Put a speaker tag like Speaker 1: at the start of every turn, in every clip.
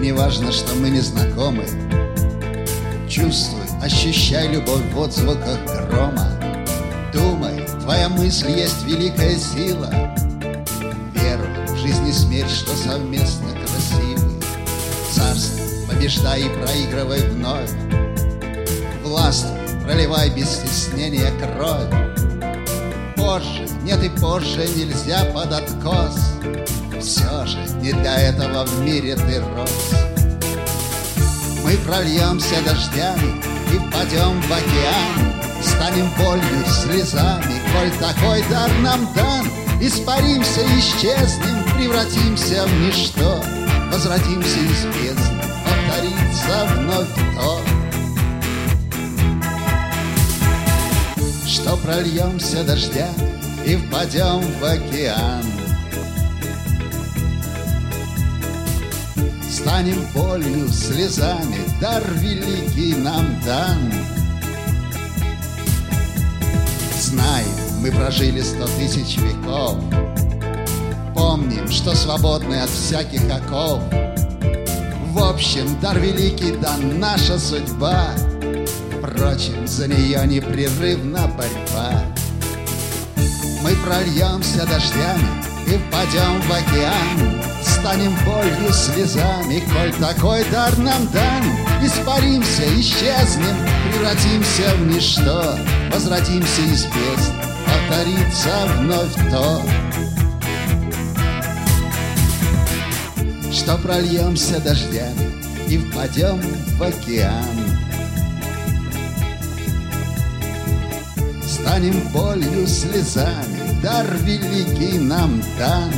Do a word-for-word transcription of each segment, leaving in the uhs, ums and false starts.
Speaker 1: не важно, что мы не знакомы. Чувствуй, ощущай любовь в отзвуках грома. Думай, твоя мысль есть великая сила. Веруй в жизнь и смерть, что совместно красивы. Царствуй, побеждай и проигрывай вновь. Властвуй, проливай без стеснения кровь. Позже, нет и позже нельзя под откос. Все же не для этого в мире ты рос. Мы прольемся дождями и впадем в океан. Станем болью, слезами, коль такой дар нам дан. Испаримся, исчезнем, превратимся в ничто. Возродимся из бездны, повторится вновь то, что прольемся дождями и впадем в океан. Станем болью, слезами, дар великий нам дан. Знаем, мы прожили сто тысяч веков. Помним, что свободны от всяких оков. В общем, дар великий дан, наша судьба. Впрочем, за нее непрерывна борьба. Мы прольемся дождями и впадем в океан. Станем болью, слезами, коль такой дар нам дан. Испаримся, исчезнем, превратимся в ничто. Возродимся из бездны, повторится вновь то, что прольемся дождями и впадем в океан. Станем болью, слезами, дар великий нам дан.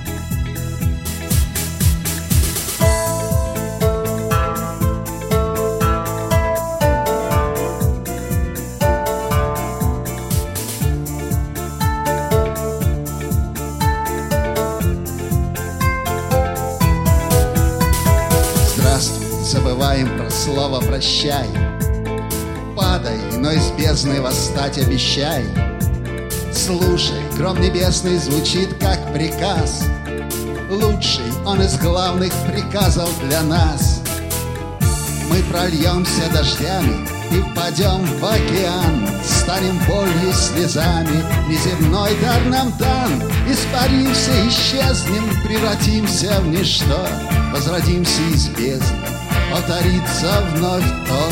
Speaker 1: Забываем про слово «прощай». Падай, но из бездны восстать обещай. Слушай, гром небесный звучит как приказ. Лучший он из главных приказов для нас. Мы прольемся дождями и впадем в океан. Станем болью, слезами, неземной дар нам дан. Испаримся, исчезнем, превратимся в ничто. Возродимся из бездны, повторится вновь то,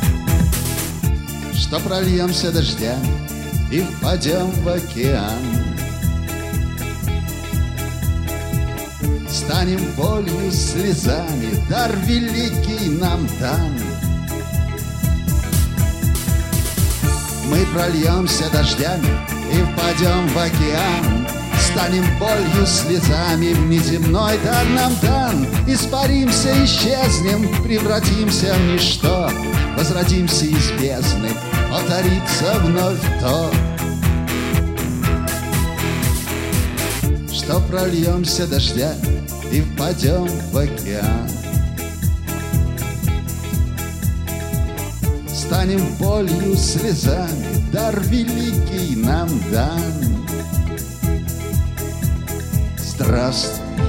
Speaker 1: что прольемся дождями и впадем в океан. Станем болью, слезами, дар великий нам дан. Мы прольемся дождями и впадем в океан. Станем болью, слезами, внеземной дар нам дан. Испаримся, исчезнем, превратимся в ничто. Возродимся из бездны, повторится вновь то, что прольемся дождями и впадем в океан. Станем болью, слезами, дар великий нам дан. Здравствуй,